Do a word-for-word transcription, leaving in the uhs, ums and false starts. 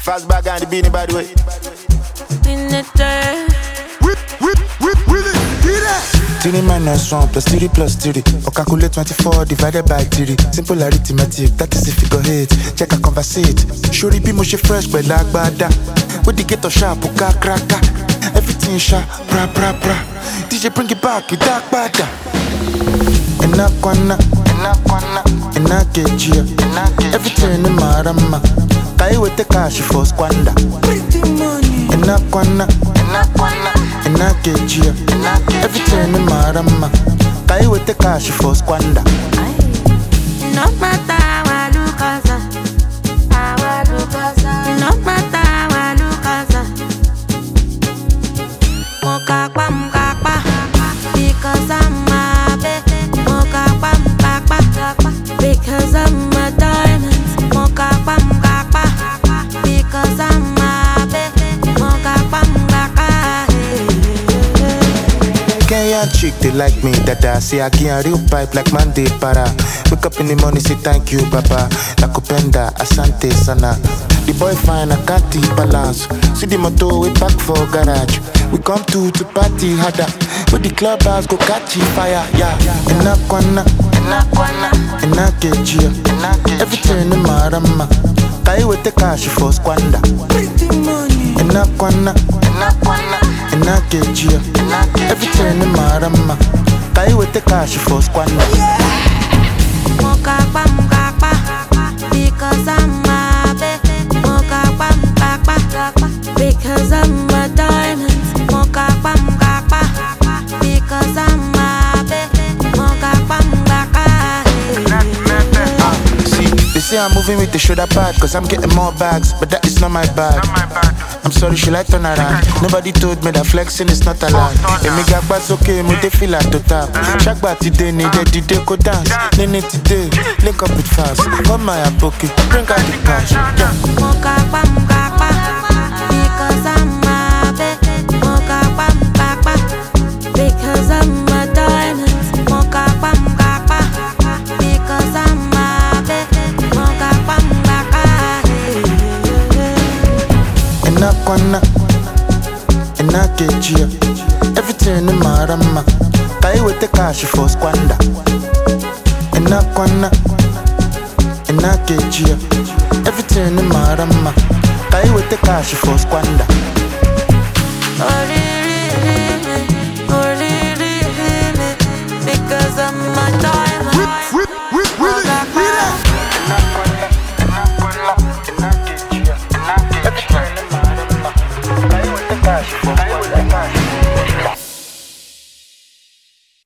Fast back and the beanie by the way. In the dirt. With, with, with, with it, hear that? Three minus one plus three plus three. Or calculate twenty-four divided by three. Simple arithmetic, that is if you go hit. Check a conversate. Shuri be mushy fresh, but like bada. With the ghetto sharp, uka kraka. Everything sharp, bra bra bra. D J bring it back, you dark bada. Enakwana, enakwana, enakejia. Everything in marama. Kai with the cash for squander. Enakwana, enakwana, enakejia. Everything in marama. Kai with the cash for squander. No matter how look as how look as no matter how look as moka kwa moka kwa because I'm a baby moka kwa moka kwa because I'm a diamond moka kwa moka kwa because I'm a baby moka kwa moka kwa. Kenyan chick, they like me, dada. Say I get a real pipe like Monday para. Wake up in the morning, say thank you, Baba. Nakupenda, asante sana. The boy fine, I can't keep balance. See the motor, we back for garage. We come to to party harder. With the clubhouse go catch fire, yeah. Enakwana, enakwana, enakejia. Everything in marama. Kai with the cash for squander. Enakwana, enakwana, enakejia. Everything in marama. Kai with the cash for squander. Moka kwa moka kwa because I'm a baby moka kwa moka kwa because I'm a diamond moka kwa moka kwa because I'm a baby moka kwa moka kwa. See, they say I'm moving with the shoulder pad cause I'm getting more bags, but that is not my bag. I'm sorry, she like turn around. Nobody told me that flexing is not allowed. And me got bass okay, me they feel like to tap. Shagba today, need they did they go dance. Nene today, link up with fast. Come my pocket, bring out the cash. Yeah. Moka kwa moka kwa because I'm a baby moka kwa moka kwa because I'm a diamond moka kwa moka kwa because I'm a baby moka kwa moka kwa. Enakwana, enakejia. Everything in marama. Kai with the cash for squander. Enakwana, enakejia. Everything in marama. Kai with the cash for squander. Because I'm a diamond. With, with, with, with it, hear that? Everything in marama. Kai with the cash for squander.